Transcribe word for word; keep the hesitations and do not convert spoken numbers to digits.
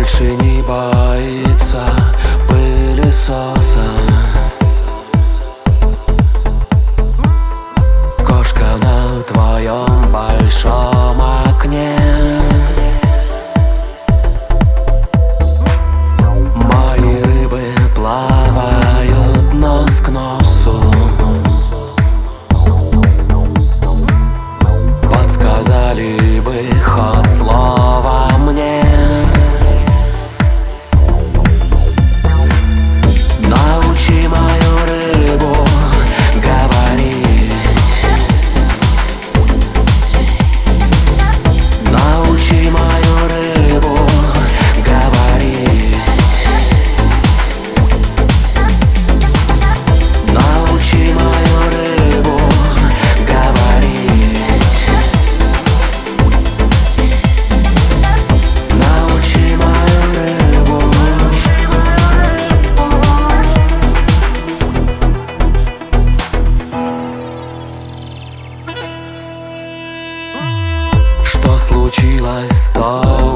больше не боится пылесоса. Кошка на твоем большом окне. Мои рыбы плавают нос к носу. Подсказали бы ход слова мне. Научи мою рыбу говорить. Научи мою рыбу говорить. Научи мою рыбу говорить. Научи мою рыбу. Что случилось с тобой?